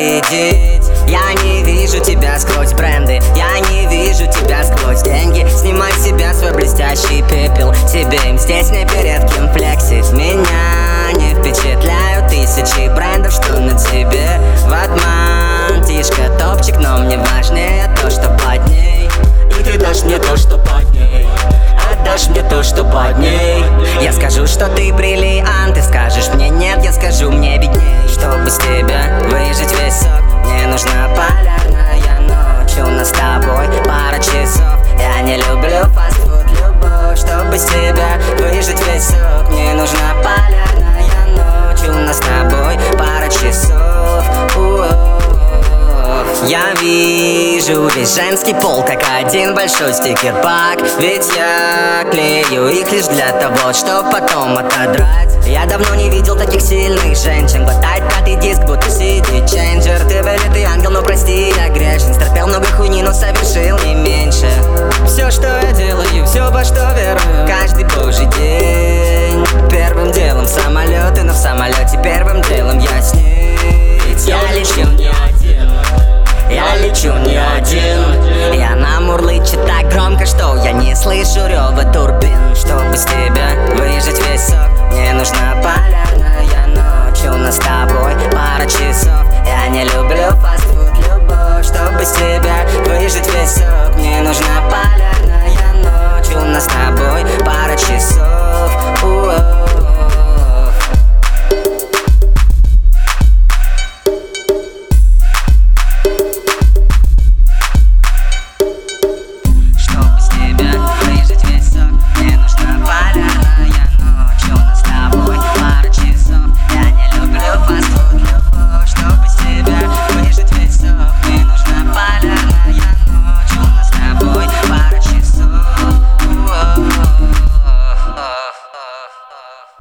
видеть. Я не вижу тебя сквозь бренды, я не вижу тебя сквозь деньги. Снимай с себя свой блестящий пепел, тебе им здесь не перед кем флексить. Меня не впечатляют тысячи брендов, что на тебе в обман. Тишка топчик, но мне важнее то, что под ней. И ты дашь мне то, что под ней, отдашь мне то, что под ней. Я скажу, что ты бриллиант, ты скажешь мне нет, я скажу, мне видней. Чтобы с тебя выжать весь сок, мне нужна полярная ночь. У нас с тобой пара часов, я не люблю фастфуд, любовь. Чтобы с тебя выжать весь сок, мне нужна полярная ночь. У нас с тобой пара часов. Я вижу весь женский пол как один большой стикер-пак. Ведь я клею их лишь для того, чтоб потом отодрать. Я давно не видел таких сильных женщин. Глотает пятый диск, будто CD ченджер. Ты вылитый ангел, но прости, я грешен. Стерпел много хуйни, но совершил не меньше. Все, что я делаю, все, во что верую, каждый божий день. Первым делом самолеты, но в самолете первым делом я с ней. Ведь я лечу не один, я лечу не один. И она мурлычет так громко, что я не слышу рева турбин. Чтобы с тебя выжать весь сок, мне нужна полярная ночь. У нас с тобой пара часов, я не люблю фастфуд, любовь. Чтобы с тебя выжать весь сок, мне нужна полярная ночь. У нас с тобой пара часов.